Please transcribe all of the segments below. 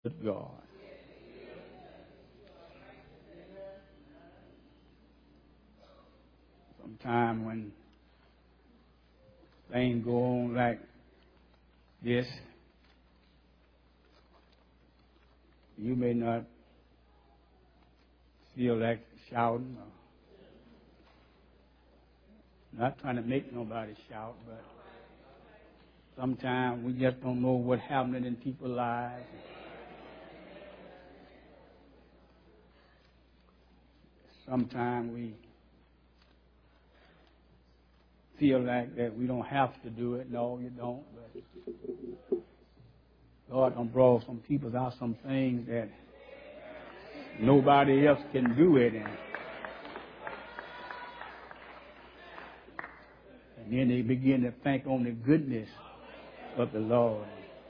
with God. Sometimes when things go on like this, you may not feel like shouting or not trying to make nobody shout, but sometimes we just don't know what's happening in people's lives. Sometimes we feel like that we don't have to do it. No, you don't. But God done brought some people out some things that nobody else can do it in. And then they begin to think on the goodness of the Lord.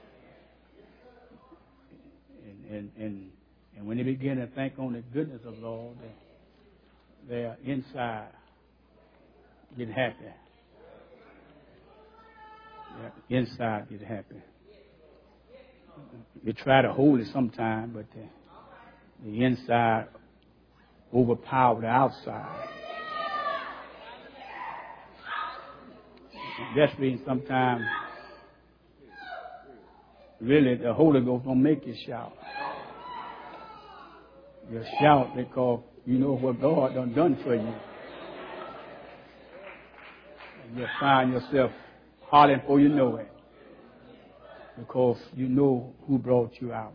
And when they begin to think on the goodness of the Lord, their inside get happy. Their inside get happy. You try to hold it sometime, but the inside overpower the outside. That's reason sometimes really the Holy Ghost don't make you shout. You shout because you know what God done for you. And you find yourself hollering before you know it. Because you know who brought you out.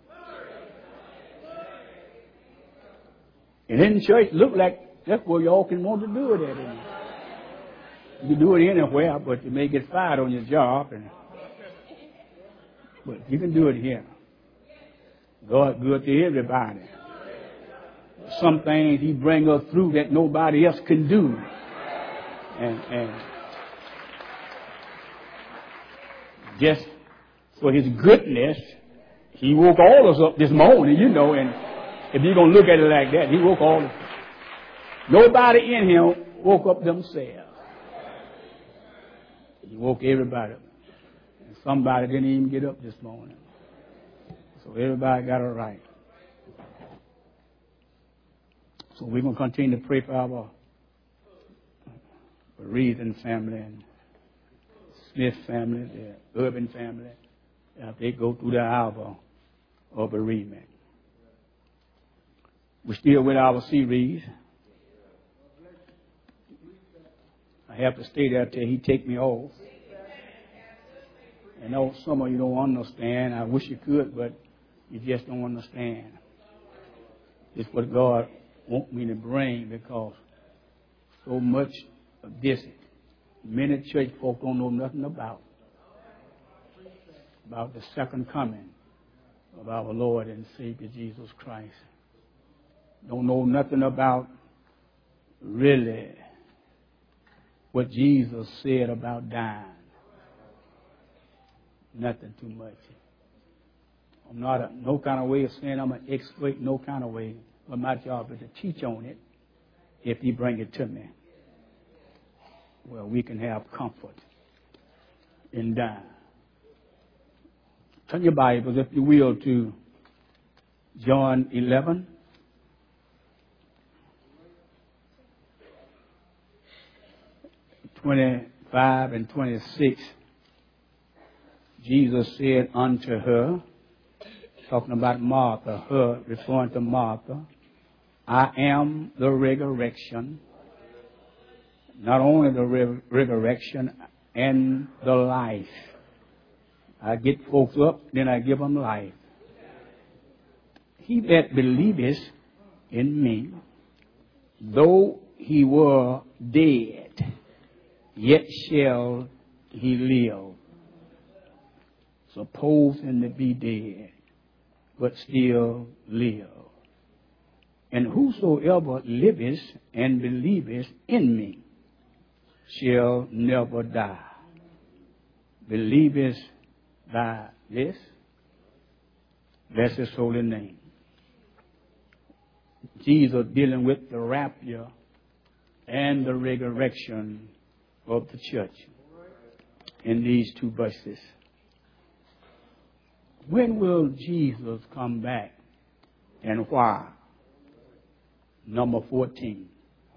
And in church, look like that's where y'all can want to do it at. You can do it anywhere, but you may get fired on your job. But you can do it here. God good to everybody. Some things He bring us through that nobody else can do. And just for His goodness, He woke all of us up this morning, you know, and if you're going to look at it like that, He woke all of us. Nobody in here woke up themselves. He woke everybody up. And somebody didn't even get up this morning. So everybody got it right. So we're going to continue to pray for our Reason family and Smith family, the Urban family, as they go through the hour of bereavement. We're still with our series. I have to stay there till He take me off. I know some of you don't understand. I wish you could, but you just don't understand. It's what God wants me to bring, because so much of this, many church folk don't know nothing about the second coming of our Lord and Savior Jesus Christ. Don't know nothing about really what Jesus said about dying. Nothing too much. I'm not no kind of way of saying I'm an expert, no kind of way. But my job is to teach on it if He bring it to me. Well, we can have comfort in dying. Turn your Bibles, if you will, to John 11. (25) and 26. Jesus said unto her, talking about Martha, her referring to Martha, I am the resurrection, not only the resurrection and the life. I get folks up, then I give them life. He that believeth in me, though he were dead, yet shall he live. Supposing to be dead, but still live. And whosoever liveth and believeth in me shall never die. Believest thou this? Bless His holy name. Jesus dealing with the rapture and the resurrection of the church in these two verses. When will Jesus come back and why? Number 14.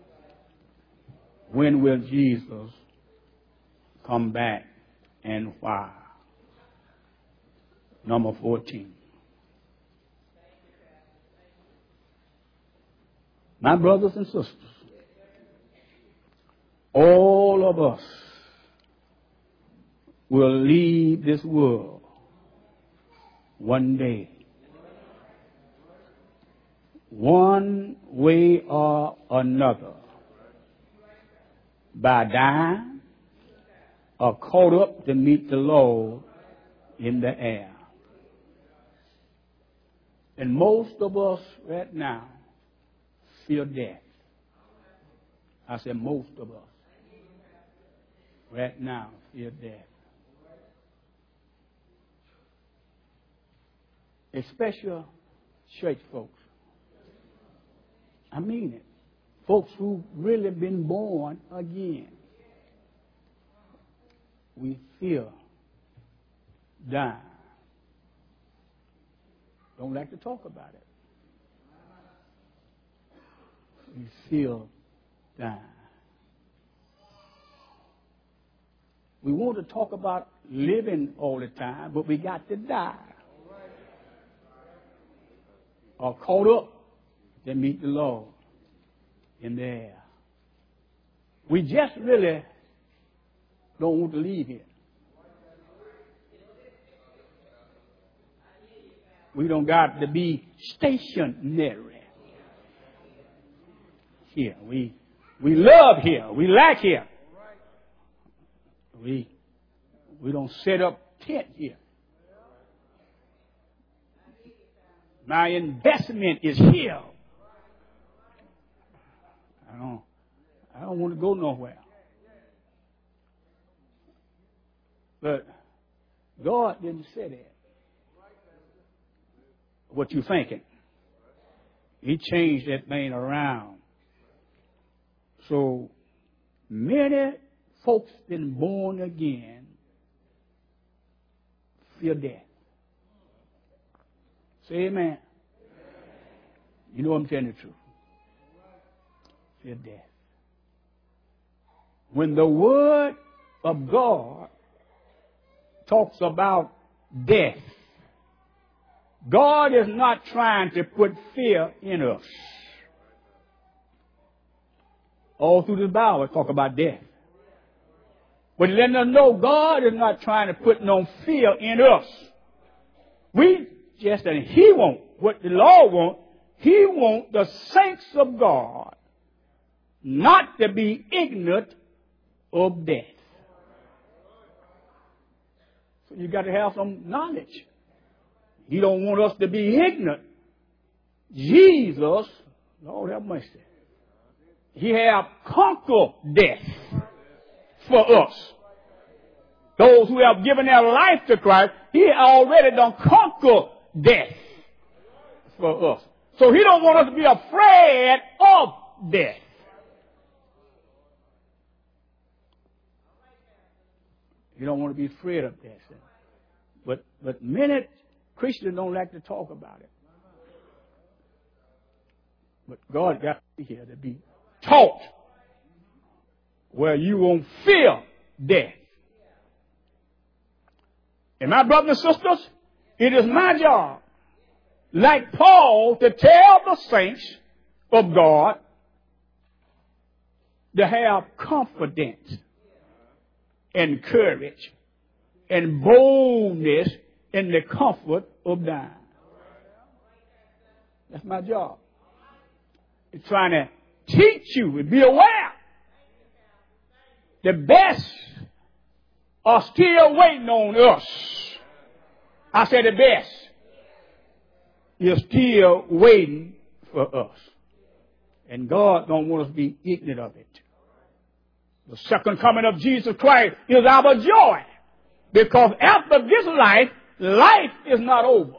When will Jesus come back and why? Number 14. My brothers and sisters, all of us will leave this world one day. One way or another. By dying or caught up to meet the Lord in the air. And most of us right now fear death. I said most of us right now fear death. Especially church folks. I mean it. Folks who've really been born again. We fear dying. Don't like to talk about it. We feel dying. We want to talk about living all the time, but we got to die. Or caught up to meet the Lord in the air. We just really don't want to leave here. We don't got to be stationary here. We love here. We like here. We don't set up tent here. My investment is here. I don't want to go nowhere. But God didn't say that. What you thinking? He changed that thing around. So many folks been born again fear death. Say amen. You know I'm telling the truth. Fear death. When the Word of God talks about death, God is not trying to put fear in us. All through the Bible talk about death. But letting us know God is not trying to put no fear in us. We just, and He won't, what the Lord wants, He wants the saints of God not to be ignorant of death. So you got to have some knowledge. He don't want us to be ignorant. Jesus, Lord have mercy, He have conquered death for us. Those who have given their life to Christ, He already done conquered death for us. So He don't want us to be afraid of death. You don't want to be afraid of death. But many Christians don't like to talk about it. But God got you here to be taught where you won't fear death. And my brothers and sisters, it is my job, like Paul, to tell the saints of God to have confidence and courage and boldness in the comfort of dying. That's my job. It's trying to teach you and be aware. The best are still waiting on us. I said the best is still waiting for us. And God don't want us to be ignorant of it. The second coming of Jesus Christ is our joy. Because after this life, life is not over.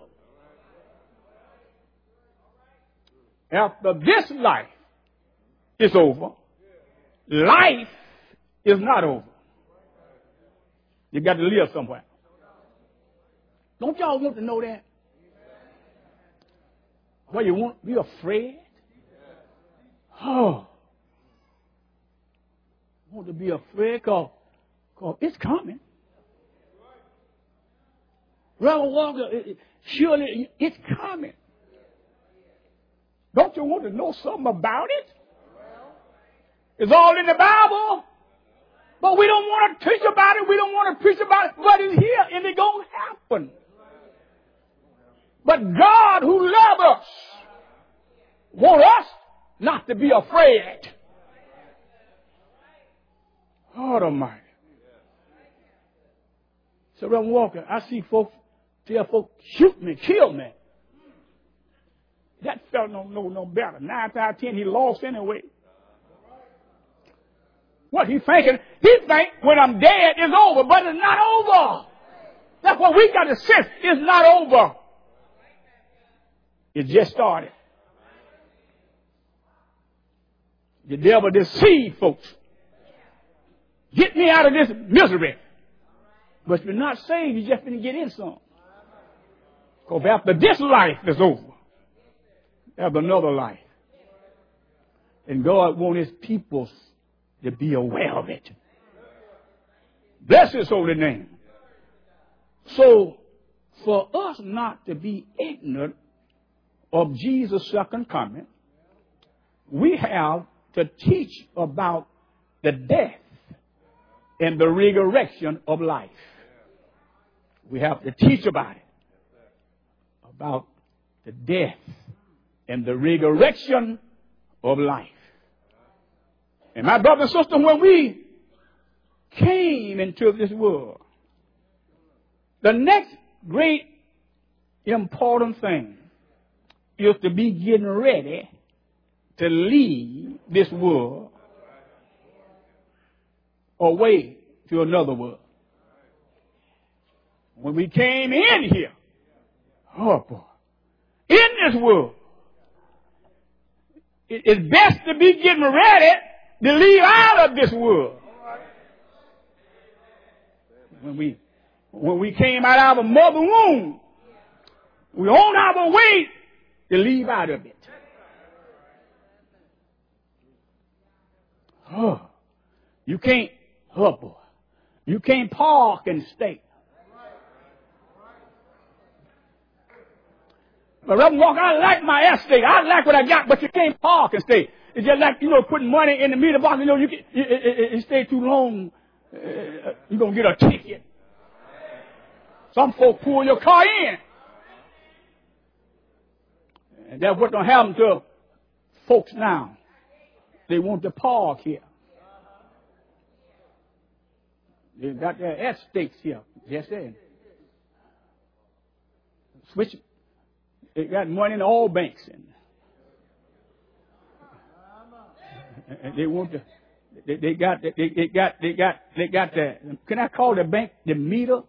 After this life is over, life is not over. You got to live somewhere. Don't y'all want to know that? Well, you won't be afraid? Oh. You want to be afraid because it's coming. Reverend Walker, surely it's coming. Don't you want to know something about it? It's all in the Bible. But we don't want to teach about it. We don't want to preach about it. But it's here and it's going to happen. But God who loves us wants us not to be afraid. God Almighty. So Reverend Walker, I see folks tell folks, shoot me, kill me. That fella don't know no better. 9 out of 10, he lost anyway. What he thinking? He think when I'm dead, it's over, but it's not over. That's what we got to sense. It's not over. It just started. The devil deceived folks. Get me out of this misery. But if you're not saved, you're just going to get in some. Because after this life is over, there's another life. And God wants his people to be aware of it. Bless his holy name. So, for us not to be ignorant of Jesus' second coming, we have to teach about the death and the resurrection of life. We have to teach about it. About the death and the resurrection of life. And my brother and sister, when we came into this world, the next great important thing is to be getting ready to leave this world away to another world. When we came in here, oh boy, in this world, it's best to be getting ready to leave out of this world. When we came out of a mother womb, we on our way to leave out of it. Oh, you can't, oh boy, you can't park and stay. But Reverend Walker, I like my estate. I like what I got, but you can't park and stay. It's just like, putting money in the meter box. You stay too long, you're going to get a ticket. Some folk pull your car in. And that's what's going to happen to folks now. They want to park here. They got their estates here. Yes, sir. Switch. They got money in all banks. And they want to. They got the. Can I call the bank the meter?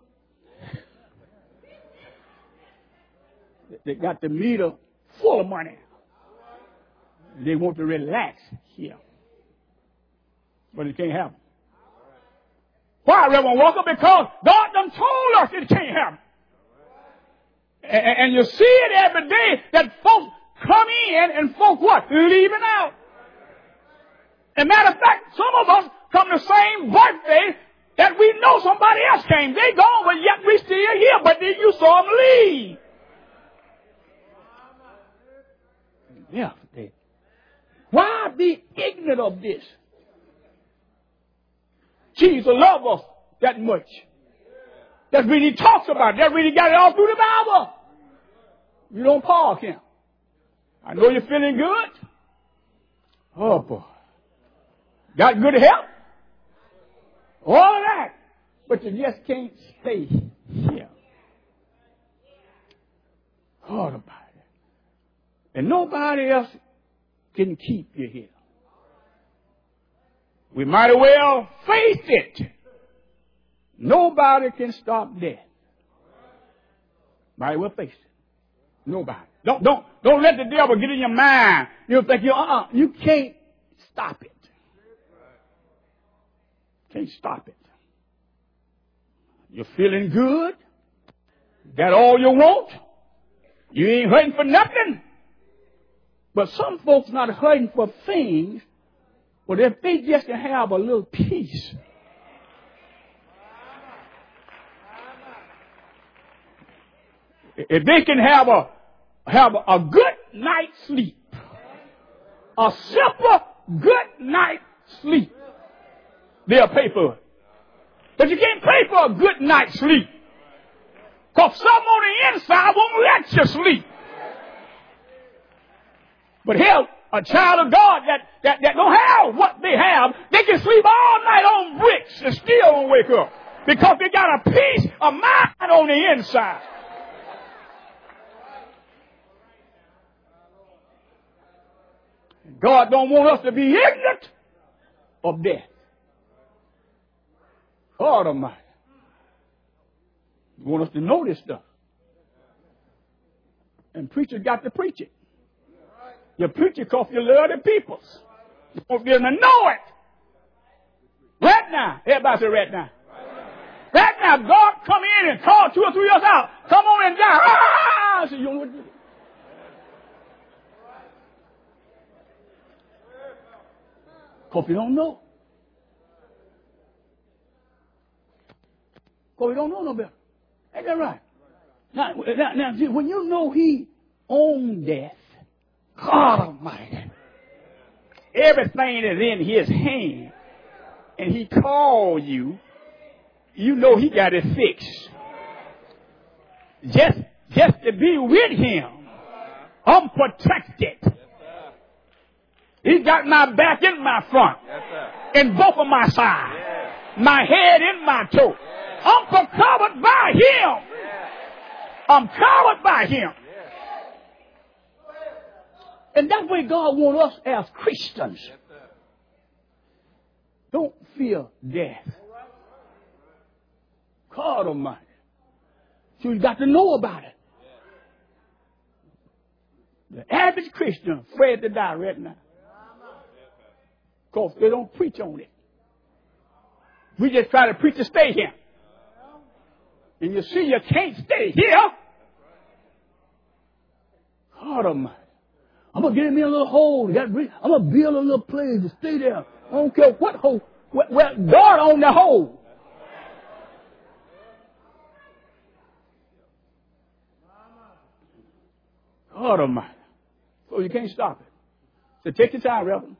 They got the meter full of money. They want to relax here. But it can't happen. Why, Reverend Walker? Because God done told us it can't happen. And you see it every day that folks come in and folks what? Leaving out. As a matter of fact, some of us come the same birthday that we know somebody else came. They gone, but yet we still here. But then you saw them leave. Yeah. Why be ignorant of this? Jesus loves us that much. That really talks about it. That really got it all through the Bible. You don't park him. I know you're feeling good. Oh, boy. Got good health. All that. But you just can't stay here. Oh, about it. And nobody else can keep you here. We might as well face it. Nobody can stop death. Might as well face it. Nobody. Don't let the devil get in your mind. You'll think you can't stop it. Can't stop it. You're feeling good. Got all you want. You ain't hurting for nothing. But some folks not hurting for things, but if they just can have a little peace. If they can have a good night's sleep, a simple good night's sleep, they'll pay for it. But you can't pay for a good night's sleep. Because some on the inside won't let you sleep. But hell, a child of God that don't have what they have, they can sleep all night on bricks and still won't wake up. Because they got a peace of mind on the inside. God don't want us to be ignorant of death. God Almighty. He wants us to know this stuff. And preachers got to preach it. You preach it because you love the peoples. You want them to know it. Right now. Everybody say right now. Right now, God come in and call 2 or 3 of us out. Come on and die. Ah! So you don't know what to do. Because you don't know. Because we don't know no better. Ain't that right? Now, see, when you know He owns death, God Almighty, everything is in His hand, and He called you, you know He got it fixed. Just to be with Him, I'm protected. He's got my back and my front, and both of my sides, my head and my toe. I'm covered by Him. I'm covered by Him. And that's why God wants us as Christians. Don't fear death. God Almighty. So you got to know about it. The average Christian afraid to die right now. Because they don't preach on it. We just try to preach to stay here. And you see, you can't stay here. God Almighty. I'm going to get me a little hole. I'm going to build a little place to stay there. I don't care what hole. Well, God owns the hole. God Almighty. So you can't stop it. So take your time, Reverend.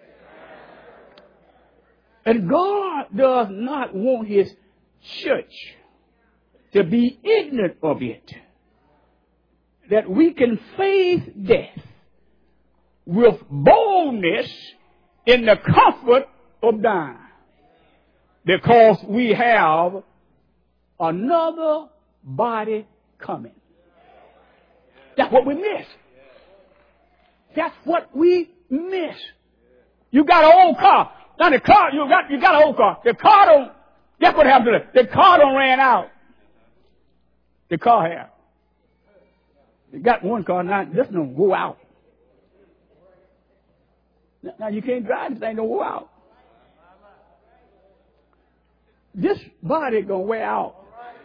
And God does not want His church to be ignorant of it. That we can face death with boldness in the comfort of dying. Because we have another body coming. That's what we miss. That's what we miss. You got an old car. Now the car, you got an old car. The car don't, that's what happened to it. The car don't ran out. The car have. You got one car now, this don't go out. Now you can't drive this thing, don't go out. This body gonna wear out.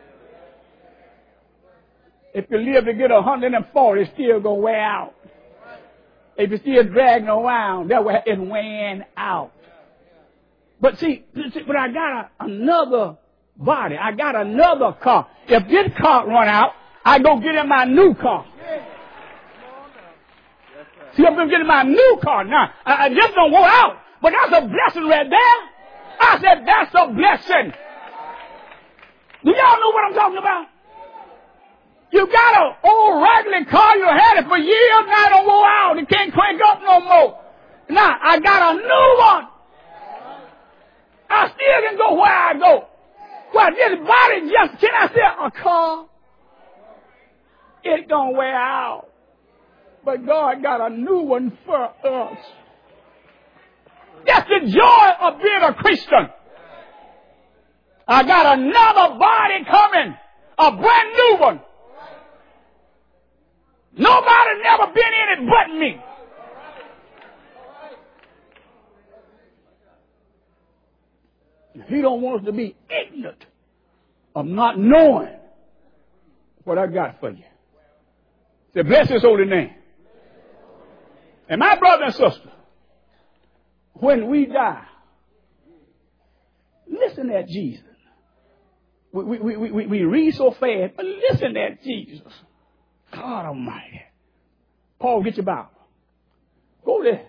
If you live to get 140, it's still gonna wear out. If you're still dragging around, that way it's wearing out. But see, I got another body. I got another car. If this car run out, I go get in my new car. See, I'm going to get in my new car now. I just don't go out. But that's a blessing right there. I said, that's a blessing. Do y'all know what I'm talking about? You got an old rattling car. You had it for years. Now it don't go out. It can't crank up no more. Now I got a new one. I still can go where I go. Well, this body just, can I say a car? It don't wear out. But God got a new one for us. That's the joy of being a Christian. I got another body coming. A brand new one. Nobody never been in it but me. He don't want us to be ignorant of not knowing what I got for you. Say, bless his holy name. And my brother and sister, when we die, listen at Jesus. We read so fast, but listen at Jesus. God Almighty. Paul, get your Bible. Go there.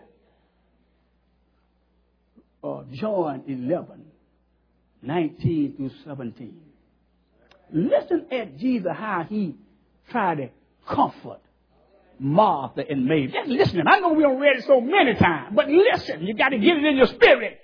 John 11, 19 through 17. Listen at Jesus, how he tried to comfort Martha and Mary. Just listen. I know we don't read it so many times, but listen. You got to get it in your spirit.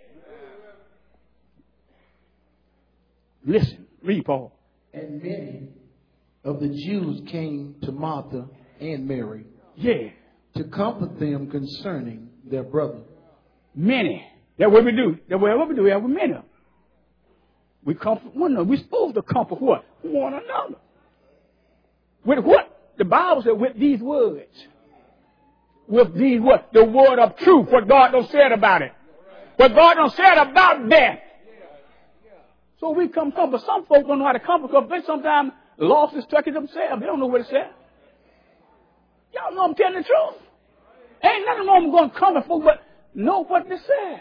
Listen. Read, Paul. And many of the Jews came to Martha and Mary. Yeah. To comfort them concerning their brother. Many. That's what we do. That's what we do. We have many of them. We comfort one another. We're supposed to comfort what? One another. With what? The Bible said with these words. With these what? The word of truth. What God done said about it. What God done said about death. So we come comfort. Some folks don't know how to comfort because they sometimes lost and stuck it themselves. They don't know what it said. Y'all know I'm telling the truth. Ain't nothing wrong with going to comfort folks, but know what they said.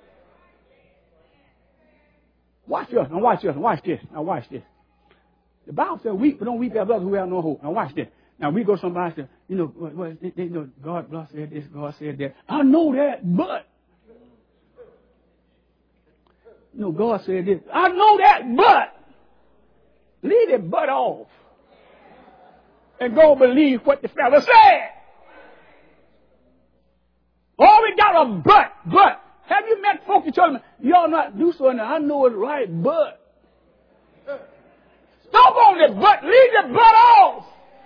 Watch this. Now watch this. Watch this. Now watch this. The Bible says weep, but don't weep as others who have no hope. Now watch this. Now we go to somebody and say, you know, they know God said this, God said that. I know that, but. No, God said this. I know that, but. Leave that but off. And go believe what the fella said. Oh, we got a but. Have you met folks who tell them, y'all not do so, and I know it's right, but. Stop on the but. Leave the but off.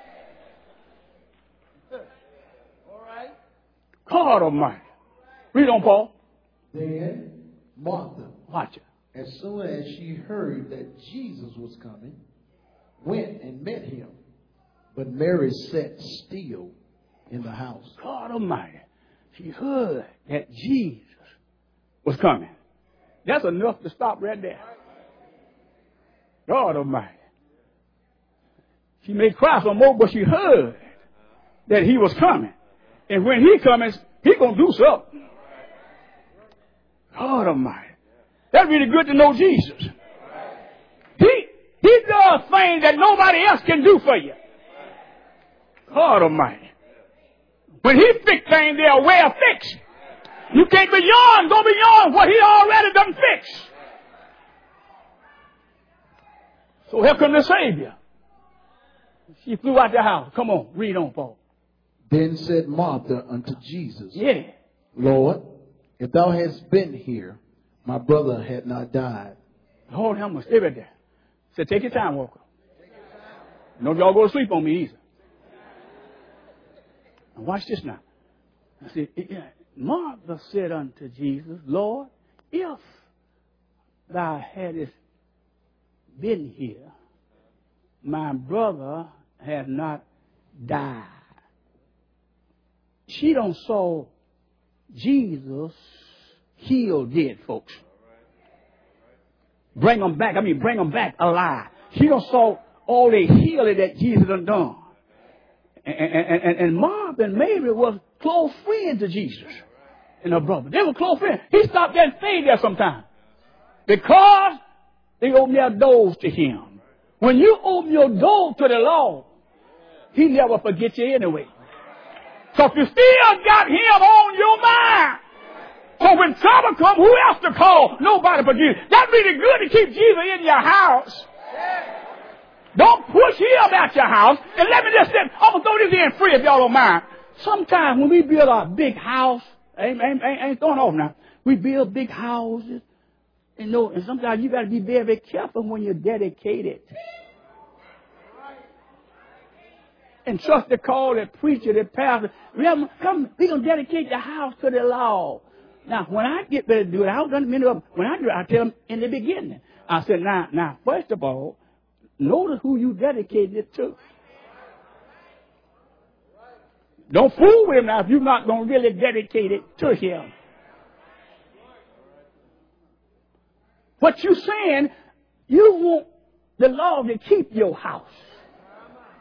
All right. God Almighty. Read on, Paul. Then Martha, watch it. As soon as she heard that Jesus was coming, went and met him. But Mary sat still in the house. God Almighty. She heard that Jesus was coming. That's enough to stop right there. God Almighty. She may cry some more, but she heard that he was coming. And when he comes, he going to do something. God Almighty. That's really good to know Jesus. He does things that nobody else can do for you. God Almighty. When he fix things, they're well fixed. You can't go beyond what he already done fixed. So here comes the Savior. She flew out the house. Come on, read on, Paul. Then said Martha unto Jesus, yeah, Lord, if thou hadst been here, my brother had not died. Hold him, stay right there. Said, take your time, Walker. Don't y'all go to sleep on me either. Now watch this now. I said, Martha said unto Jesus, Lord, if thou hadst been here, my brother had not died. She don't saw Jesus heal dead folks. Bring them back alive. She don't saw all the healing that Jesus done. And Martha and Mary was close friends to Jesus and her brother. They were close friends. He stopped there and stayed there sometime because they opened their doors to him. When you open your door to the Lord, he never forgets you anyway. So if you still got him on your mind, so when trouble comes, who else to call? Nobody but Jesus. That's really good to keep Jesus in your house. Don't push him out your house. And let me just say, I'm going to throw this in free if y'all don't mind. Sometimes when we build a big house, ain't throwing off now. We build big houses. And sometimes you got to be very, very careful when you're dedicated. And trust the call, the preacher, the pastor. We're going to dedicate the house to the Lord. Now, when I get ready to do it, I don't many of them. When I do it, I tell them in the beginning. I said, now, first of all, notice who you dedicated it to. Don't fool with him now if you're not going to really dedicate it to him. What you're saying, you want the Lord to keep your house.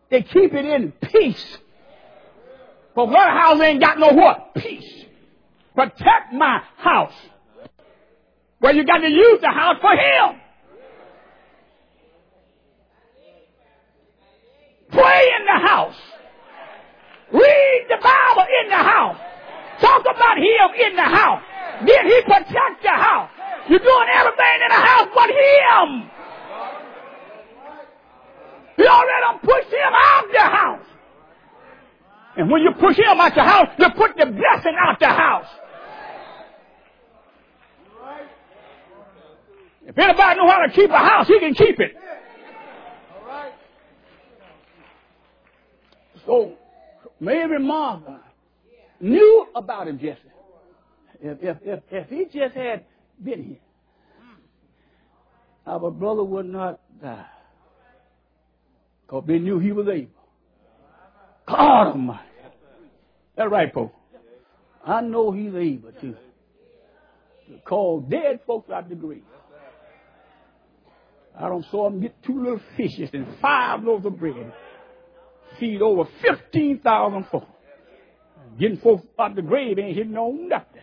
They keep it in peace. But warehouse ain't got no what? Peace. Protect my house. Well, you got to use the house for him. Pray in the house. Read the Bible in the house. Talk about him in the house. Then he protect the house. You're doing everything in the house but him. You already pushed him out the house. And when you push him out the house, you put the blessing out the house. If anybody knows how to keep a house, he can keep it. So Mary Martha knew about him, Jesse. If he just had been here, our brother would not die. Because they knew he was able. God Almighty. That's right, folks. I know he's able to call dead folks out the grave. I don't saw him get 2 little fishes and 5 loaves of bread. Feed over 15,000 folks. Getting folks out the grave ain't hitting on nothing.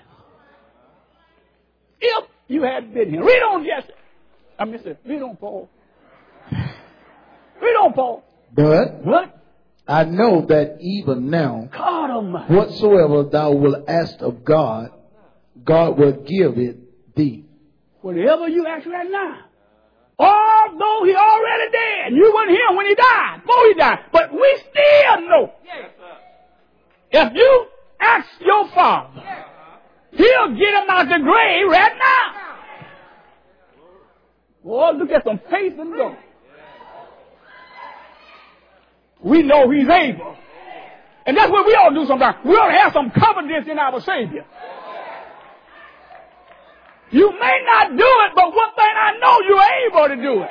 If you had been here. Read on, Jesse. Read on, Paul. Read on, Paul. But what? I know that even now, God Almighty, whatsoever thou wilt ask of God, God will give it thee. Whatever you ask right now. Although he already dead. You weren't here when he died. Before he died. But we still know. If you ask your Father, he'll get him out the grave right now. Boy, look at some faith and go. We know he's able. And that's what we ought to do sometimes. We ought to have some confidence in our Savior. You may not do it, but one thing I know, you're able to do it.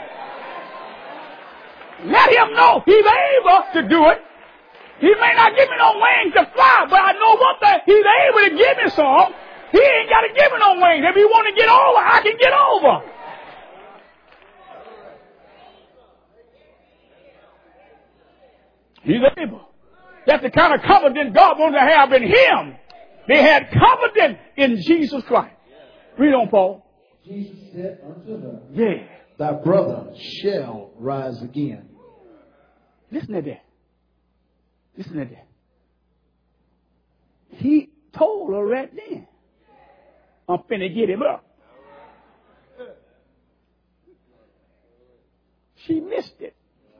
Let him know he's able to do it. He may not give me no wings to fly, but I know one thing, he's able to give me some. He ain't got to give me no wings. If he want to get over, I can get over. He's able. That's the kind of confidence God wanted to have in him. They had confidence in Jesus Christ. Read on, Paul. Jesus said unto her, yeah, thy brother shall rise again. Listen to that. Listen to that. He told her right then, I'm finna get him up. She missed it.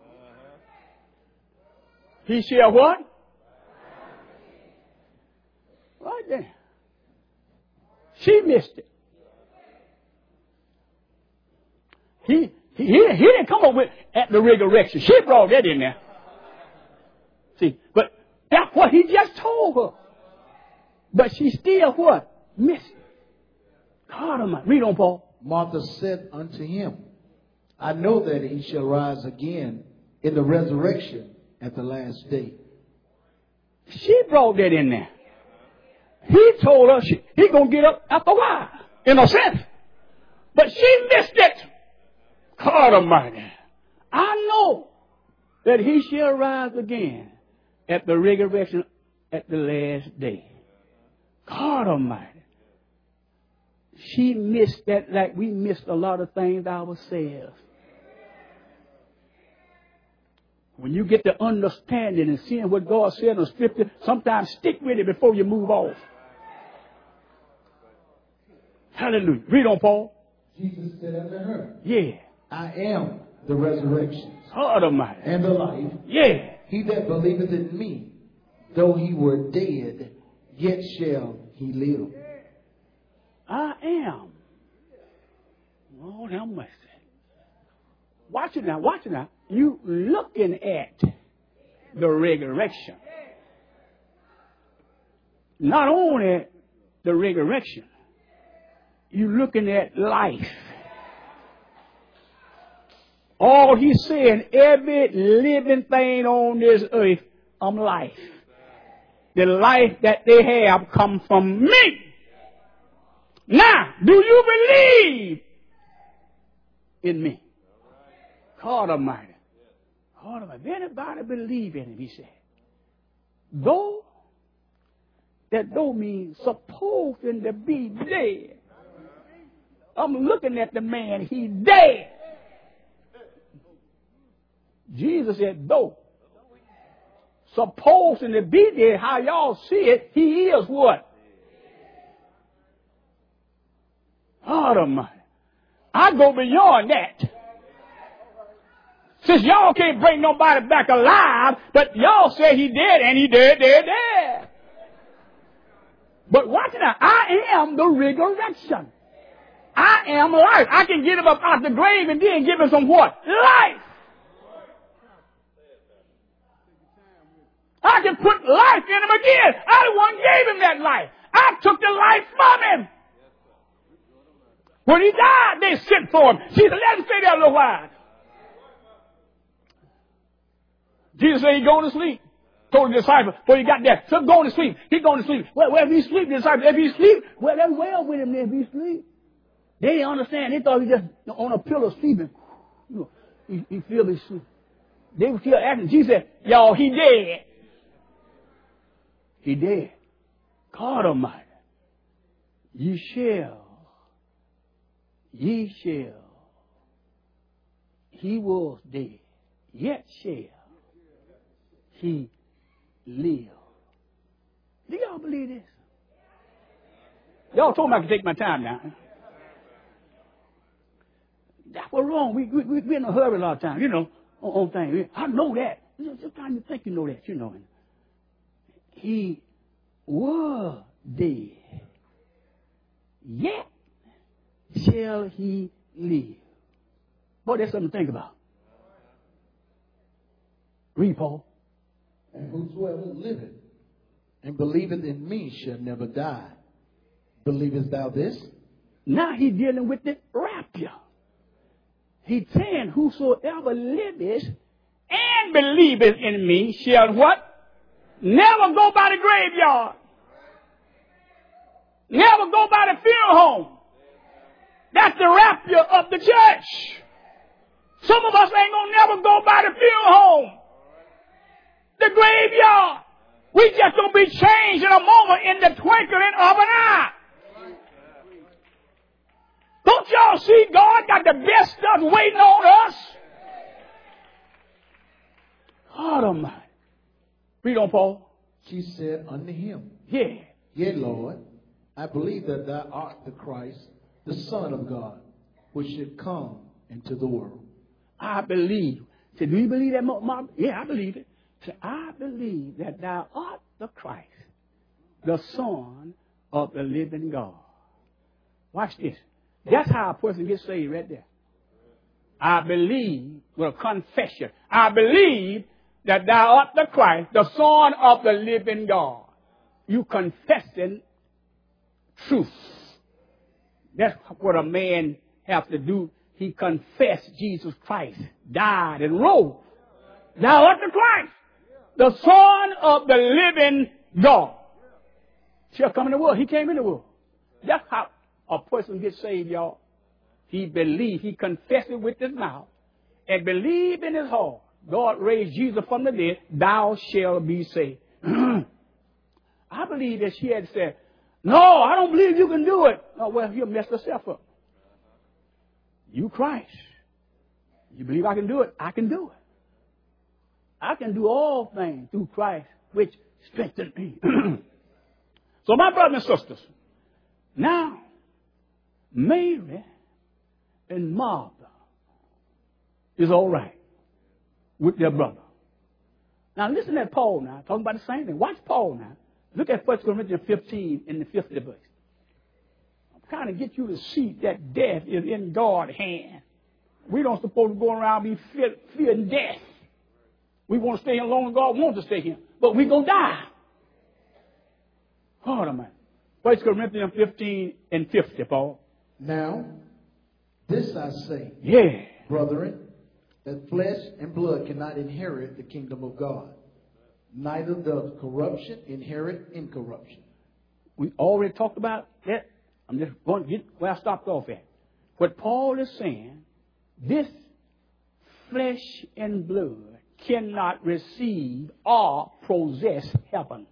He shall what? Right there. She missed it. He didn't come up with at the resurrection. She brought that in there. See, but that's what he just told her. But she still what? Missed it. God Almighty. Read on, Paul. Martha said unto him, I know that he shall rise again in the resurrection at the last day. She brought that in there. He told her he going to get up after a while, in a sense. But she missed it. God Almighty. I know that he shall rise again at the resurrection at the last day. God Almighty. She missed that like we missed a lot of things ourselves. When you get the understanding and seeing what God said in the scripture, sometimes stick with it before you move off. Hallelujah. Read on, Paul. Jesus said unto her, yeah, I am the resurrection God Almighty. and the life. Yeah. He that believeth in me, though he were dead, yet shall he live. I am. Lord have mercy. Watch it now, watch it now. You looking at the resurrection. Not only the resurrection, you looking at life. All he's saying, every living thing on this earth, life. The life that they have come from me. Now, do you believe in me? God Almighty. Hold on, if anybody believe in him, he said, though, that though means supposing to be dead. I'm looking at the man, he's dead. Jesus said, though, supposing to be dead, how y'all see it, he is what? God Almighty. I go beyond that. Since y'all can't bring nobody back alive, but y'all say he dead, and he dead. But watch now, I am the resurrection. I am life. I can get him up out the grave and then give him some what? Life. I can put life in him again. I the one gave him that life. I took the life from him. When he died, they sent for him. Jesus, let him stay there a little while. Jesus said he's going to sleep. Told the disciples, before he got there, so going to sleep. He's going to sleep. Well, if he sleep, the disciples, if he sleep, well, that's well with him if he sleep. They didn't understand. They thought he just on a pillow sleeping. You know, he feel his sleep. They were still asking. Jesus said, y'all, he dead. He dead. God Almighty. Ye shall. He was dead. Yet shall he live. Do y'all believe this? Y'all told me I could take my time now. That's what's wrong. We're in a hurry a lot of times, you know, on things. I know that. Sometimes you think you know that, you know. He was dead. Yet shall he live. Boy, that's something to think about. Read, Paul. And whosoever liveth and believeth in me shall never die. Believest thou this? Now he's dealing with the rapture. He's saying, whosoever liveth and believeth in me shall what? Never go by the graveyard. Never go by the funeral home. That's the rapture of the church. Some of us ain't gonna never go by the funeral home. The graveyard. We just gonna be changed in a moment, in the twinkling of an eye. Don't y'all see God got the best stuff waiting on us? God Almighty. Read on, Paul. She said unto him, Yeah. Yea, Lord, I believe that thou art the Christ, the Son of God, which should come into the world. I believe. Say, do you believe that, Mom? Yeah, I believe it. Say, I believe that thou art the Christ, the Son of the living God. Watch this. That's how a person gets saved right there. I believe, with a confession, I believe that thou art the Christ, the Son of the living God. You confessing truth. That's what a man has to do. He confessed Jesus Christ, died and rose. Thou art the Christ, the Son of the living God. Shall come in the world. He came in the world. That's how a person gets saved, y'all. He believed, he confessed it with his mouth, and believed in his heart. God raised Jesus from the dead, thou shalt be saved. I believe that she had said, no, I don't believe you can do it. Oh, well, you messed yourself up. You Christ. You believe I can do it? I can do it. I can do all things through Christ, which strengthens me. So my brothers and sisters, now, Mary and Martha is all right with their brother. Now listen at Paul now, talking about the same thing. Watch Paul now. Look at 1 Corinthians 15 in the 50th verse. I'm trying to get you to see that death is in God's hand. We don't supposed to go around be fearing death. We want to stay here long as God wants to stay here. But we're going to die. Hold on, man. 1 Corinthians 15 and 50, Paul. Now, this I say, Yeah. brethren, that flesh and blood cannot inherit the kingdom of God. Neither does corruption inherit incorruption. We already talked about that. I'm just going to get where I stopped off at. What Paul is saying, this flesh and blood cannot receive or possess heaven.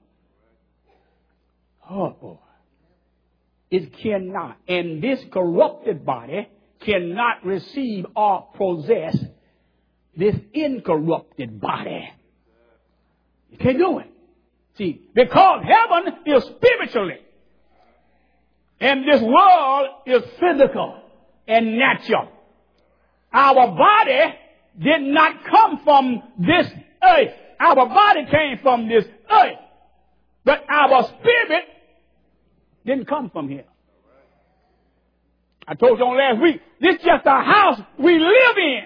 Oh, boy. It cannot. And this corrupted body cannot receive or possess this incorrupted body. You can't do it. See, because heaven is spiritually, and this world is physical and natural. Our body did not come from this earth. Our body came from this earth. But our spirit didn't come from here. I told you on last week, this is just a house we live in.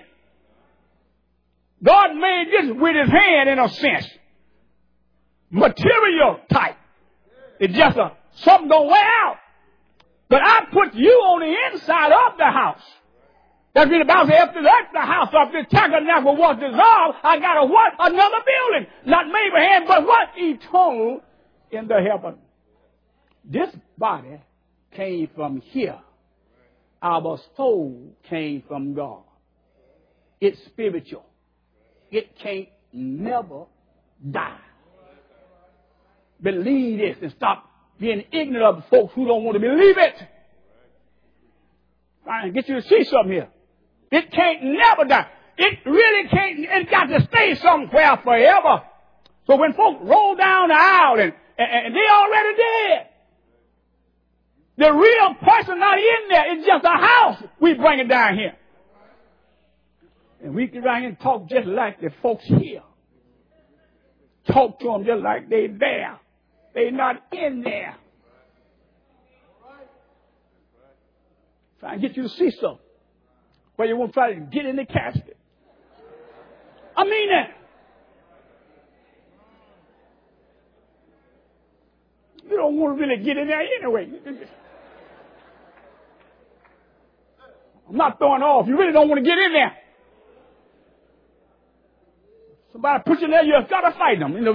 God made this with his hand in a sense. Material type. It's just something gonna wear out. But I put you on the inside of the house. That's when the Bible says, after that, the house of the tabernacle was dissolved, I got a what? Another building. Not made by hand, but what? Eternal in the heaven. This body came from here. Our soul came from God. It's spiritual. It can't never die. Believe this and stop being ignorant of folks who don't want to believe it. Trying to get you to see something here. It can't never die. It really can't. It's got to stay somewhere forever. So when folks roll down the aisle and they already dead, the real person not in there. It's just a house. We bring it down here. And we can right here and talk just like the folks here. Talk to them just like they there. They not in there. Trying to get you to see something. Where you won't try to get in the casket. I mean that. You don't want to really get in there anyway. I'm not throwing off. You really don't want to get in there. Somebody put you there, you've got to fight them. You know,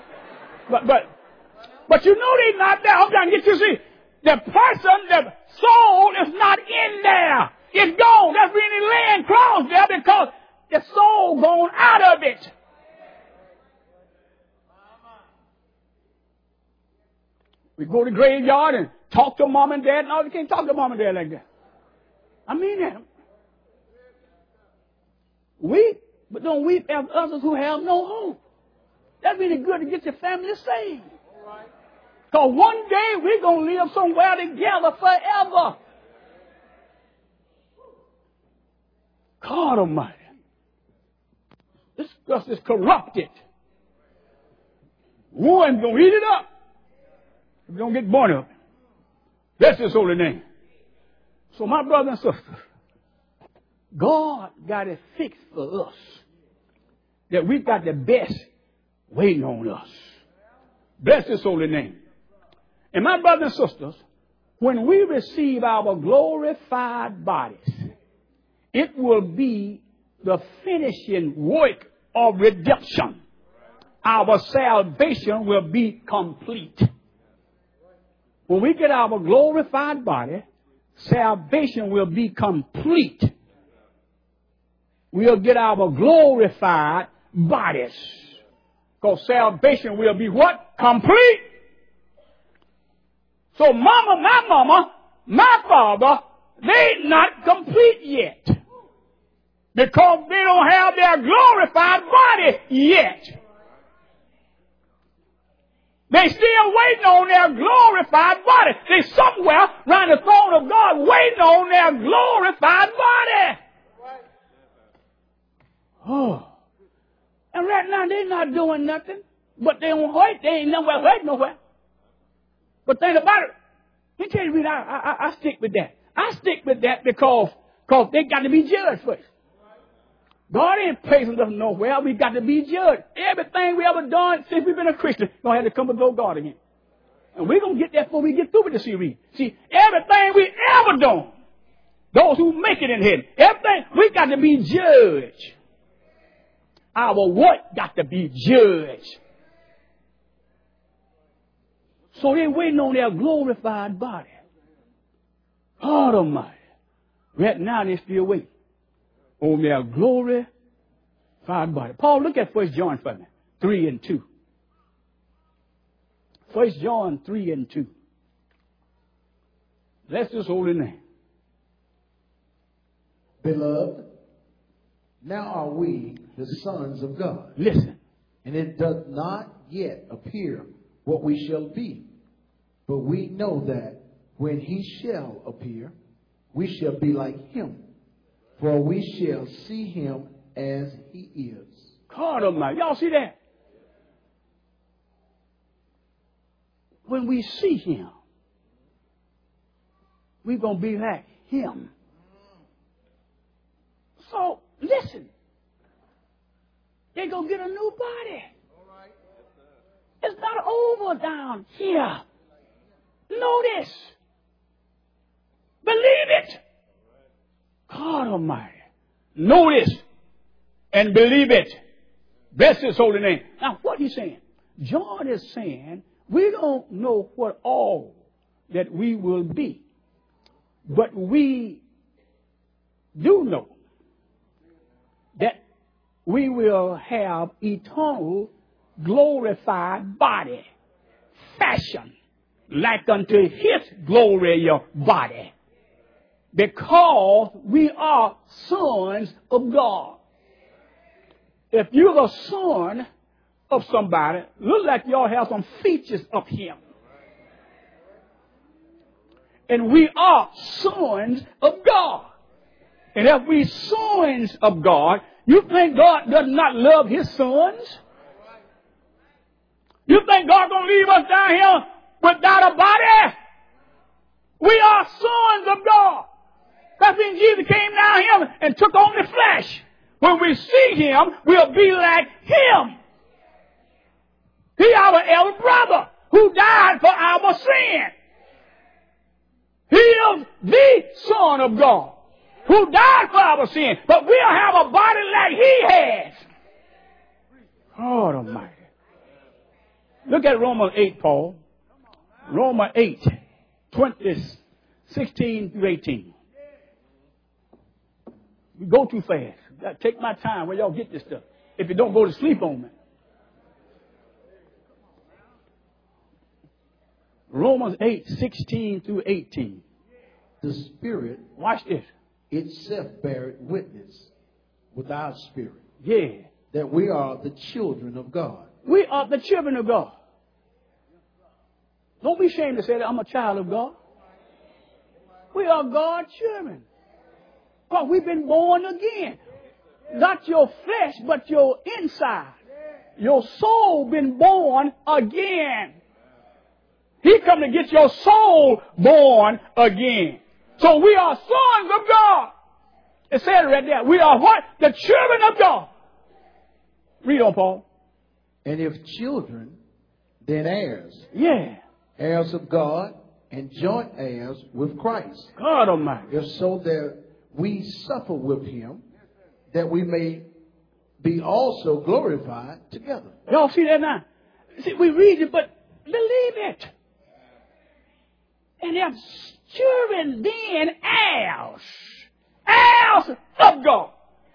but you know they're not there. I'm trying to get you to see. The person, the soul is not in there. It's gone. That's really laying cross there because the soul gone out of it. We go to the graveyard and talk to mom and dad. No, you can't talk to mom and dad like that. I mean that. Weep, but don't weep as others who have no hope. That's really good to get your family saved. Because one day we're going to live somewhere together forever. God Almighty. This stuff is corrupted. One's going to eat it up. If you don't get born of it. That's his holy name. So my brothers and sisters, God got it fixed for us. That we got the best waiting on us. Bless his holy name. And my brothers and sisters, when we receive our glorified bodies, it will be the finishing work of redemption. Our salvation will be complete. When we get our glorified body, salvation will be complete. We'll get our glorified bodies. Because salvation will be what? Complete. So mama, my father, they're not complete yet. Because they don't have their glorified body yet. They still waiting on their glorified body. They somewhere around the throne of God waiting on their glorified body. Oh. And right now they're not doing nothing. But they don't hurt. They ain't nowhere hurt nowhere. But think about it. Let me tell you, I stick with that. I stick with that because they got to be judged first. God ain't placing us nowhere. We got to be judged. Everything we ever done since we've been a Christian, going to have to come before God again. And we're going to get that before we get through with the series. See, everything we ever done, those who make it in heaven, everything, we got to be judged. Our what got to be judged. So they're waiting on their glorified body. God Almighty. Right now they're still waiting on their glorified glorified body. Paul, look at 1 John for me. 3 and 2. 1 John 3 and 2. Bless his holy name. Beloved, now are we the sons of God. Listen. And it does not yet appear what we shall be. But we know that when he shall appear, we shall be like him. For we shall see him as he is. God Almighty. Y'all see that? When we see him, we're going to be like him. So, listen. They're going to get a new body. It's not over down here. Notice. Believe it. God Almighty. Notice and believe it. Bless his holy name. Now, what he's saying? John is saying, we don't know what all that we will be. But we do know that we will have eternal glorified body, fashioned like unto his glorious body, because we are sons of God. If you're the son of somebody, look like y'all have some features of him. And we are sons of God. And if we sons of God, you think God does not love his sons? You think God gonna leave us down here without a body? We are sons of God. That's when Jesus came down here and took on the flesh. When we see him, we'll be like him. He our elder brother who died for our sin. He is the Son of God who died for our sin. But we'll have a body like he has. God Almighty. Look at Romans 8, Paul. Romans 8, 16 through 18. We go too fast. Gotta take my time where y'all get this stuff. If you don't go to sleep on me. Romans 8, 16 through 18. The Spirit, watch this, itself beareth witness with our spirit. Yeah. That we are the children of God. We are the children of God. Don't be ashamed to say that I'm a child of God. We are God's children. Because we've been born again. Not your flesh, but your inside. Your soul been born again. He come to get your soul born again. So we are sons of God. It said it right there. We are what? The children of God. Read on, Paul. And if children, then heirs. Yeah. Heirs of God and joint heirs with Christ. God Almighty. If so that we suffer with him, that we may be also glorified together. Y'all see that now? See, we read it, but believe it. And if children, then heirs. Heirs of God.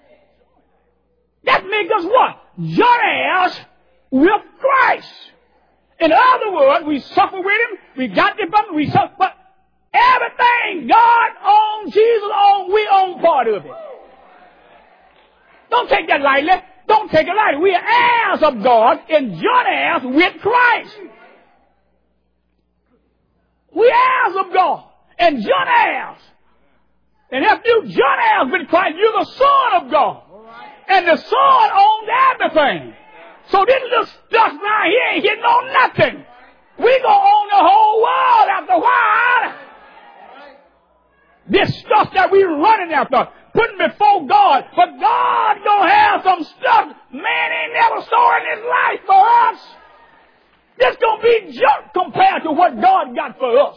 That makes us what? Joint heirs with Christ. In other words, we suffer with him. We got the bump. We suffer. But everything God owns, Jesus owns, we own part of it. Don't take that lightly. Don't take it lightly. We are heirs of God and joint heirs with Christ. We heirs of God and joint heirs. And if you joint heirs with Christ, you're the Son of God. And the Son owns everything. So this little stuff right here ain't hitting on nothing. We gonna own the whole world after a while. This stuff that we running after, putting before God. But God gonna have some stuff man ain't never saw in his life for us. This gonna be junk compared to what God got for us.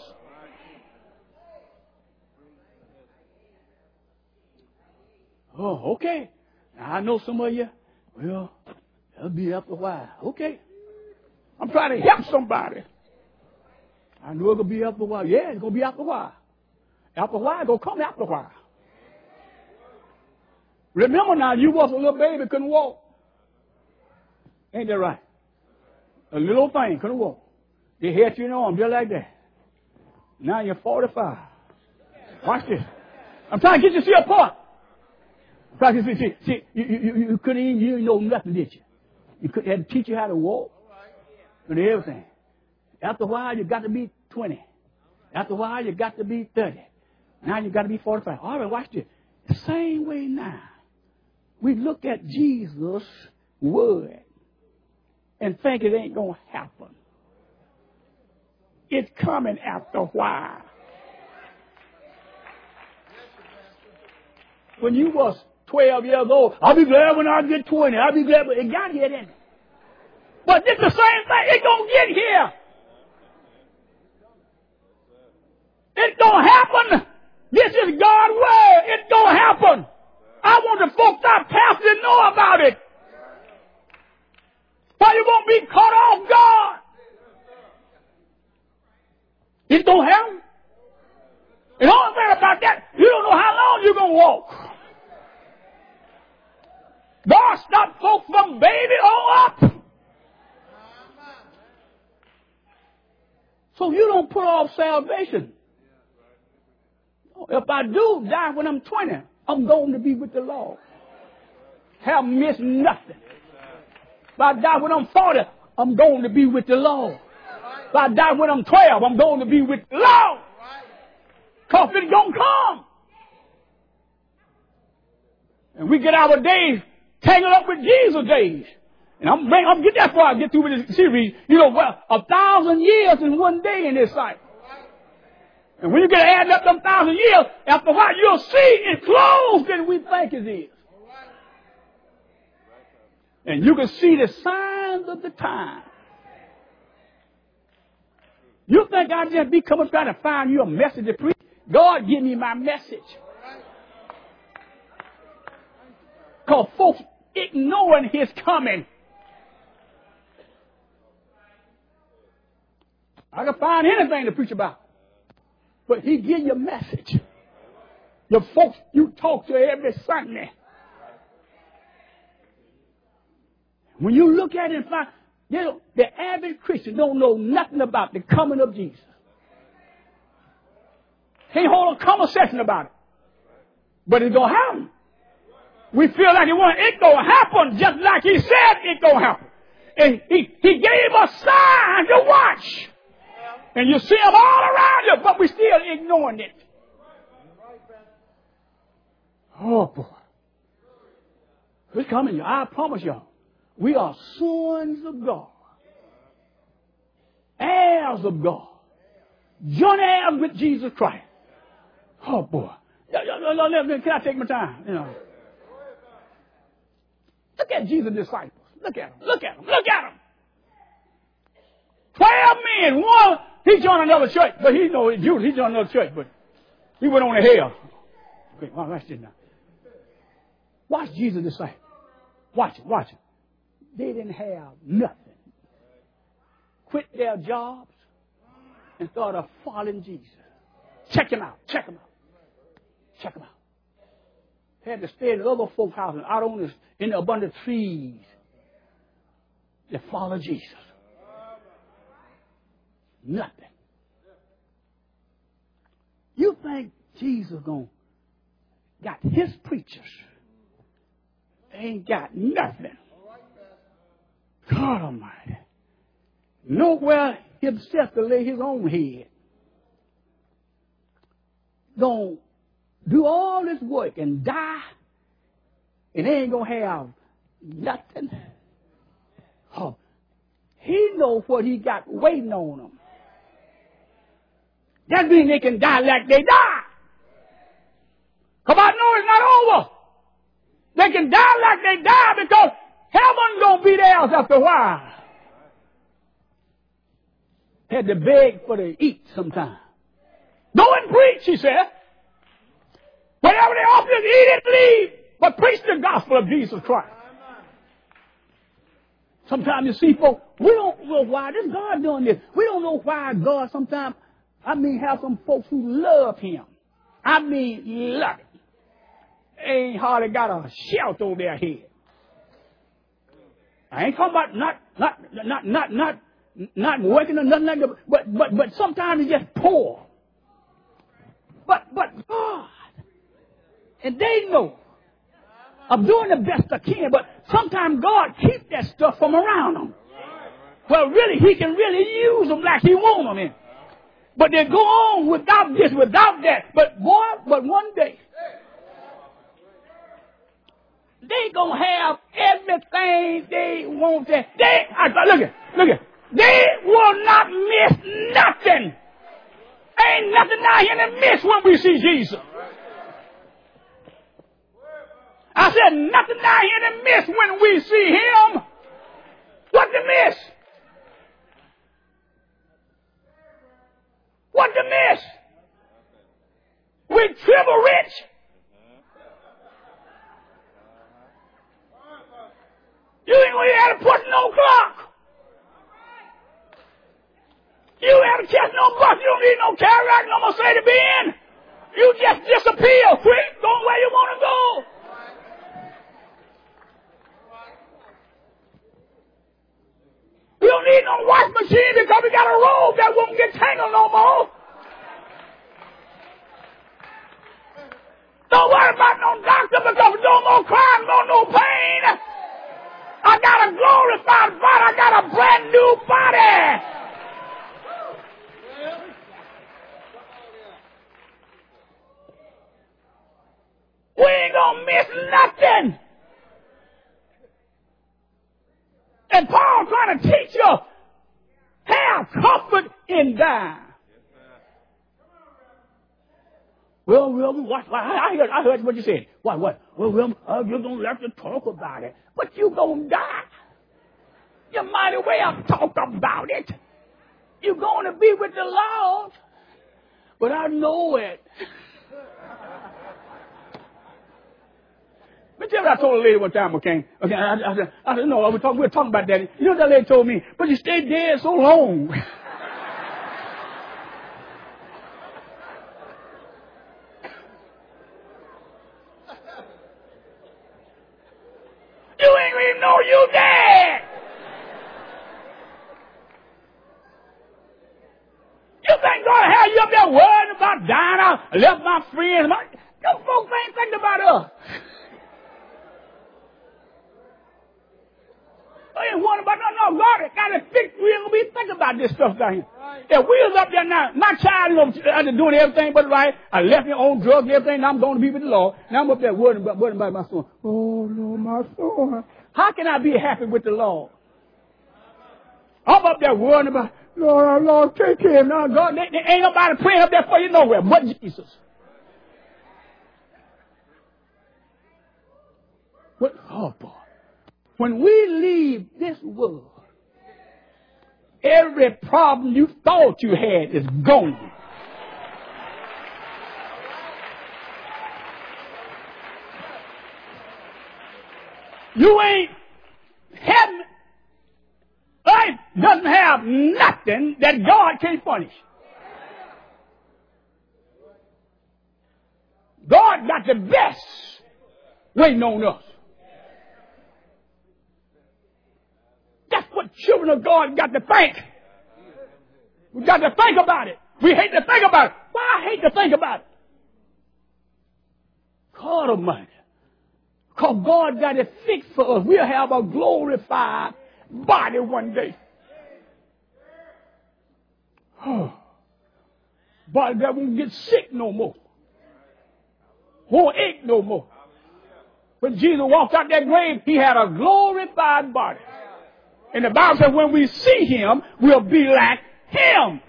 Oh, okay. Now I know some of you, well, it'll be after a while. Okay. I'm trying to help somebody. I know it'll be after a while. Yeah, it's gonna be after a while. After a while, it's gonna come after a while. Remember now, you was a little baby, couldn't walk. Ain't that right? A little thing couldn't walk. They hit you in the arm just like that. Now you're 45. Watch this. I'm trying to get you to see a point. I'm trying to see, you couldn't even, you didn't know nothing, did you? You could had to teach you how to walk. And everything. After a while, you got to be 20. After a while, you got to be 30. Now you got to be 45. All right, watch this. The same way now. We look at Jesus' word and think it ain't going to happen. It's coming after a while. When you was 12 years old, I'll be glad when I get 20. I'll be glad when it got here, didn't it? But it's the same thing. It's going to get here. It's going to happen. This is God's word. It's going to happen. I want the folks out past to know about it. Why you won't be caught off guard? It's going to happen. And the only thing about that, you don't know how long you're going to walk. God stopped folks from baby on up. So you don't put off salvation. If I do die when I'm 20, I'm going to be with the Lord. Have missed nothing. If I die when I'm 40, I'm going to be with the Lord. If I die when I'm 12, I'm going to be with the Lord. Because it's going to come. And we get our days tangled up with Jesus' days. And I'm get that far I get through with this series. You know, well, 1,000 years in one day in this sight. And when you get adding up them 1,000 years, after a while you'll see it's closer than we think it is. And you can see the signs of the time. You think I'd just be coming trying to find you a message to preach? God give me my message. Because folks ignoring his coming. I can find anything to preach about. But he give you a message. The folks you talk to every Sunday. When you look at it and find, you know, the average Christian don't know nothing about the coming of Jesus. Can't hold a conversation about it. But it's going to happen. We feel like it's going to happen just like he said it's going to happen. And he gave us signs to watch. And you see them all around you, but we're still ignoring it. Oh, boy. It's coming. I promise y'all. We are sons of God. Heirs of God. Joint heirs with Jesus Christ. Oh, boy. Can I take my time? You know. Look at Jesus' disciples. Look at them. Look at them. Look at them. 12 men. One, he joined another church. But he knows Judas. He joined another church. But he went on to hell. Okay, well, watch this now. Watch Jesus' disciples. Watch it. Watch it. They didn't have nothing. Quit their jobs and started following Jesus. Check him out. Check him out. Check him out. Had to stay in other folks' houses, out on this, in the abundant trees. They follow Jesus. Nothing. You think Jesus got his preachers? They ain't got nothing. God Almighty. Nowhere himself to lay his own head. Gonna do all this work and die, and they ain't gonna have nothing. Oh, he knows what he got waiting on them. That means they can die like they die. Because I know it's not over. They can die like they die because heaven's gonna be theirs after a while. Had to beg for to eat sometime. Go and preach, he said. Whatever they offer you, eat it, leave. But preach the gospel of Jesus Christ. Sometimes you see folks, we don't know why this God doing this. We don't know why God sometimes, have some folks who love him. Love it. Ain't hardly got a shelter over their head. I ain't talking about not working or nothing like that, but sometimes it's just poor. But God, and they know I'm doing the best I can, but sometimes God keeps that stuff from around them. Well, really, He can really use them like He wants them in. But they go on without this, without that. But one day, they gonna have everything they want. Look at. They will not miss nothing. Ain't nothing out here to miss when we see Jesus. I said nothing out here to miss when we see Him. What to miss? What to miss? We triple rich. You ain't going to have to put no clock. You ain't have to catch no bus. You don't need no Cadillac, no Mercedes Benz. You just disappear quick, go where you want to go. We don't need no wash machine because we got a robe that won't get tangled no more. Don't worry about no doctor because no more crime, no pain. I got a glorified body. I got a brand new body. We ain't gonna miss nothing. And Paul trying to teach you, have comfort in dying. Well, what? I heard what you said. What? Well, you're going to have to talk about it. But you're going to die. You might as well talk about it. You're going to be with the Lord. But I know it. But tell me, I told a lady one time, okay, I said, no, we're talking about that. You know what that lady told me? But you stayed dead so long. You ain't even know you dead. You think God had you up there worrying about dying? I left my friends. Those folks ain't thinking about us. I ain't worrying about no. God got to fix. We ain't gonna be thinking about this stuff down here. If we was up there now, my child is doing everything but right. I left him on drugs, everything. Now I'm going to be with the Lord. Now I'm up there worrying about my son. Oh Lord, my son. How can I be happy with the Lord? I'm up there worrying about, Lord, take care of now. God, there ain't nobody praying up there for you nowhere but Jesus. What? Oh boy. When we leave this world, every problem you thought you had is gone. You ain't having, life doesn't have nothing that God can't punish. God got the best waiting on us. That's what children of God got to think. We got to think about it. We hate to think about it. Why I hate to think about it? God Almighty. Because God got it fixed for us. We'll have a glorified body one day. Body that won't get sick no more. Won't ache no more. When Jesus walked out that grave, He had a glorified body. And the Bible says when we see Him, we'll be like Him.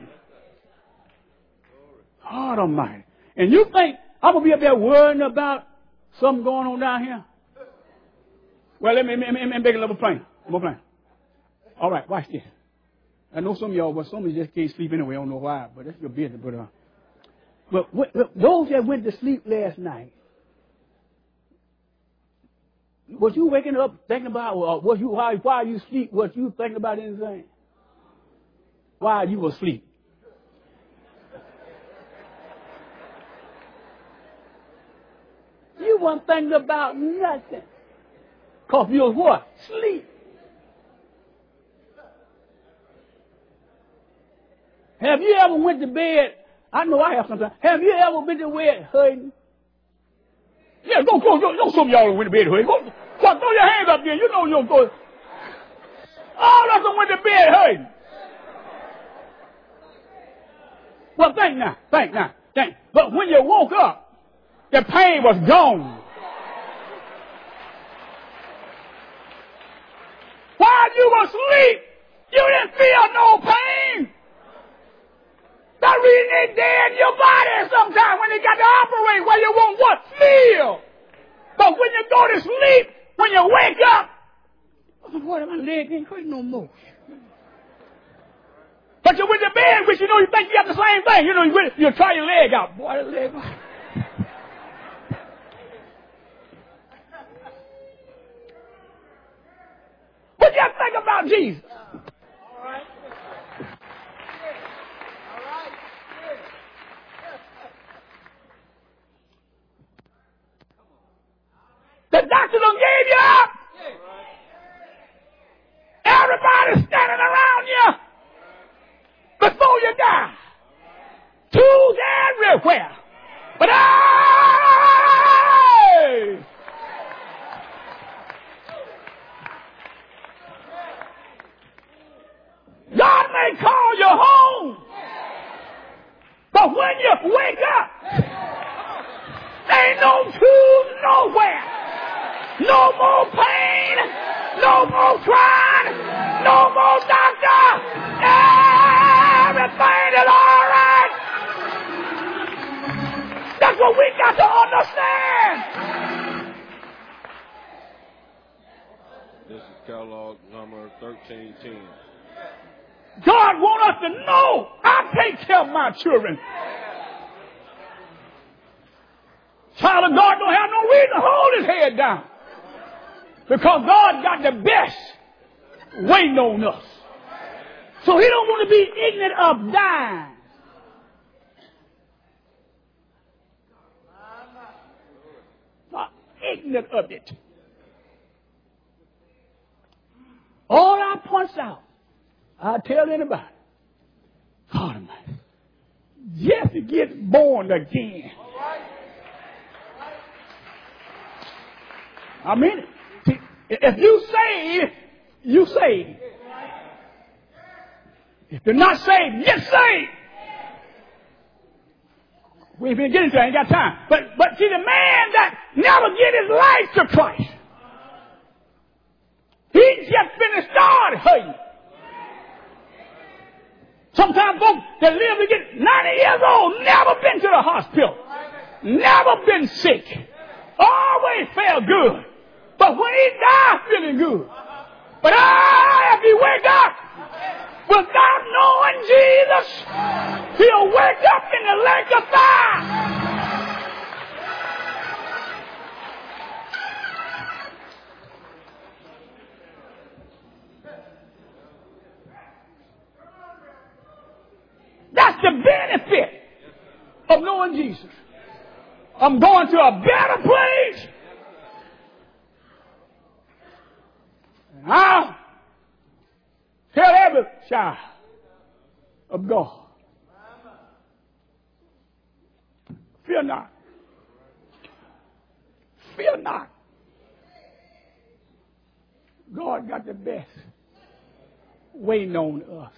God Almighty. And you think I'm going to be up there worrying about something going on down here? Well, let me make a little plane. All right, watch this. I know some of y'all, but some of you just can't sleep anyway. I don't know why, but that's your business. But those that went to sleep last night, was you waking up thinking about, while you sleep, was you thinking about anything? While you were asleep. You weren't thinking about nothing. Because you was what? Sleep. Have you ever went to bed? I know I have sometimes. Have you ever been to bed hurting? Yeah, go. Some of y'all went to bed hurting. Go, throw your hands up there. You know you're going. All of them went to bed hurting. Well, think now. But when you woke up, the pain was gone. While you were asleep, you didn't feel no pain. The reason it's dead in your body sometimes when they got to operate where you won't what? Feel. But when you go to sleep, when you wake up, what, my leg ain't hurting no more. But you went to bed, which you think you got the same thing. You try your leg out. Boy, the leg. What you think about Jesus? All right. The doctor done gave you up. Everybody's standing around you before you die. Tools everywhere. But God may call you home. But when you wake up, ain't no tools nowhere. No more pain. No more crying. No more doctor. Everything is all right. That's what we got to understand. This is catalog number 1310. God wants us to know I take care of my children. Child of God don't have no reason to hold his head down. Because God got the best waiting on us. So he don't want to be ignorant of dying. Not ignorant of it. All I points out, I tell anybody, God Almighty, Jesse gets born again. I mean it. See, if you saved, you saved. If you're not saved, get saved. We ain't been getting to it, I ain't got time. But see, the man that never get his life to Christ, he just been started hurting. Sometimes folks that live to get 90 years old, never been to the hospital, never been sick, always felt good. But when he died, feeling good. But if he wake up without knowing Jesus, he'll wake up in the lake of fire. That's the benefit of knowing Jesus. I'm going to a better place. And I'll tell every child of God, fear not. Fear not. God got the best waiting on us.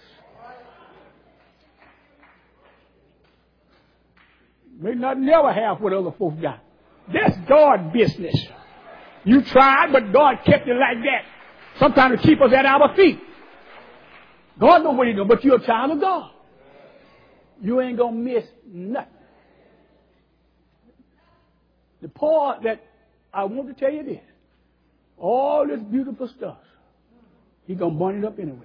May not never have what other folks got. That's God's business. You tried, but God kept it like that. Sometimes to keep us at our feet. God knows what He's doing, but you're a child of God. You ain't going to miss nothing. The part that I want to tell you this. All this beautiful stuff, He's going to burn it up anyway.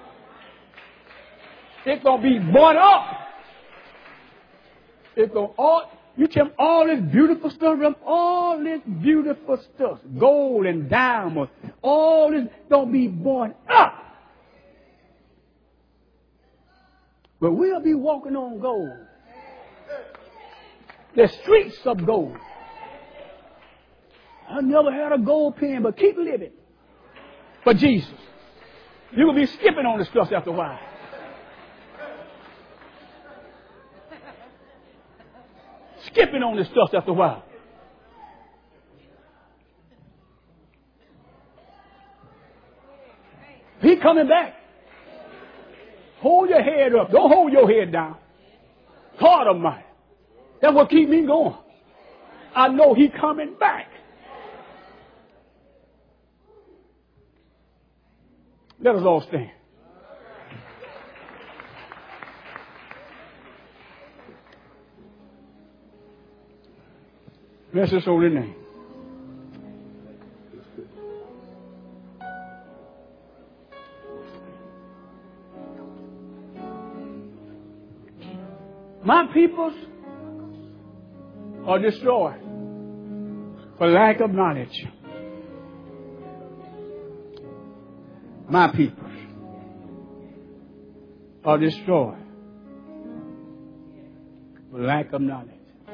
It's going to be burned up. It's going to, you tell them all this beautiful stuff, gold and diamonds, all this don't be born up. But we'll be walking on gold. The streets of gold. I never had a gold pen, but keep living for Jesus. You're going to be skipping on the stuff after a while. skipping on this stuff after a while. He coming back. Hold your head up. Don't hold your head down. God Almighty. That's what keeps me going. I know He coming back. Let us all stand. Bless His holy name. My peoples are destroyed for lack of knowledge. My peoples are destroyed for lack of knowledge.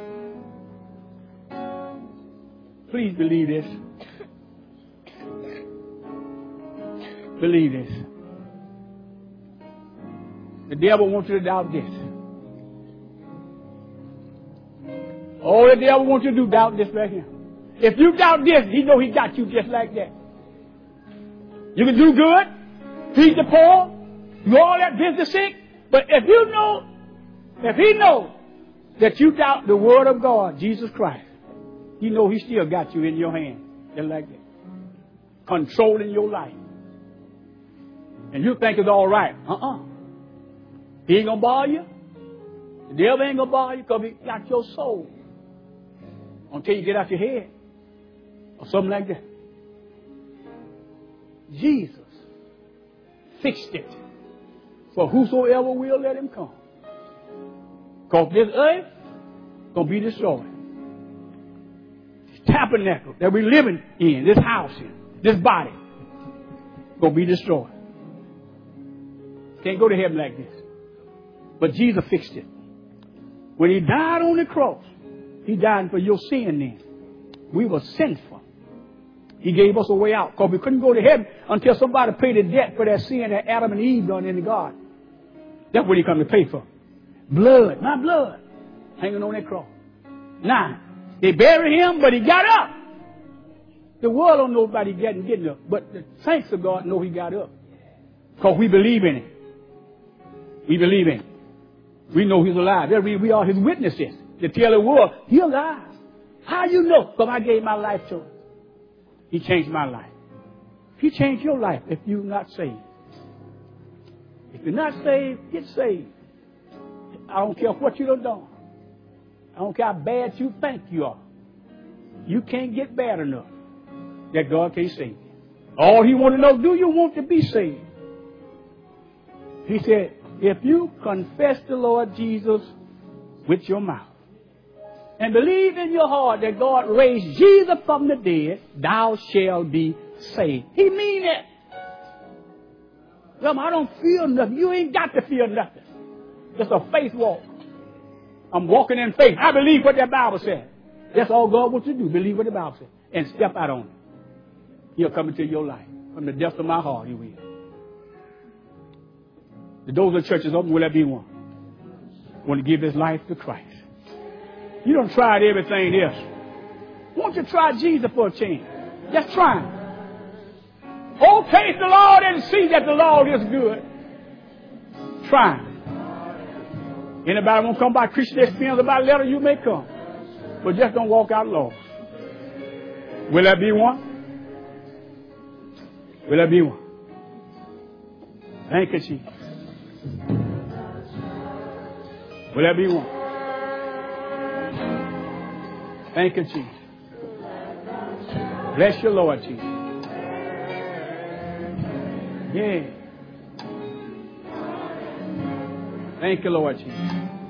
Please believe this. Believe this. The devil wants you to doubt this. All the devil wants you to do, doubt this right here. If you doubt this, he know he got you just like that. You can do good, feed the poor, do all that, visit the sick. But if he knows that you doubt the word of God, Jesus Christ, he know he still got you in your hand, just like that. Controlling your life. And you think it's all right. He ain't going to bother you. The devil ain't going to bother you because he got your soul. Until you get out your head. Or something like that. Jesus fixed it. For whosoever will, let him come. Because this earth is going to be destroyed. This tabernacle that we're living in, this house here, this body, going to be destroyed. Can't go to heaven like this. But Jesus fixed it. When He died on the cross, He died for your sin then. We were sinful. He gave us a way out because we couldn't go to heaven until somebody paid the debt for that sin that Adam and Eve done in the garden. That's what He come to pay for. Blood, my blood, hanging on that cross. Now, they buried Him, but He got up. The world don't know about He getting up, but the saints of God know He got up because we believe in Him. We believe in Him. We know He's alive. We are His witnesses to tell the world He's alive. How you know? Because I gave my life to Him. He changed my life. He changed your life if you're not saved. If you're not saved, get saved. I don't care what you done. I don't care how bad you think you are. You can't get bad enough that God can't save you. All He wants to know, do you want to be saved? He said, if you confess the Lord Jesus with your mouth and believe in your heart that God raised Jesus from the dead, thou shalt be saved. He mean it. I don't feel nothing. You ain't got to feel nothing. It's a faith walk. I'm walking in faith. I believe what that Bible said. That's all God wants you to do. Believe what the Bible said. And step out on it. He'll come into your life. From the depths of my heart, He will. The doors of the church is open. Will there be one? Want to give his life to Christ. You done tried everything else. Won't you try Jesus for a chance? Just try Him. Oh, taste the Lord and see that the Lord is good. Try Him. Anybody want to come by Christian experience about a letter, you may come. But just don't walk out lost. Will there be one? Will there be one? Thank you, Jesus. Will there be one? Thank you, Jesus. Bless you, Lord Jesus. Yeah. Thank you, Lord Jesus.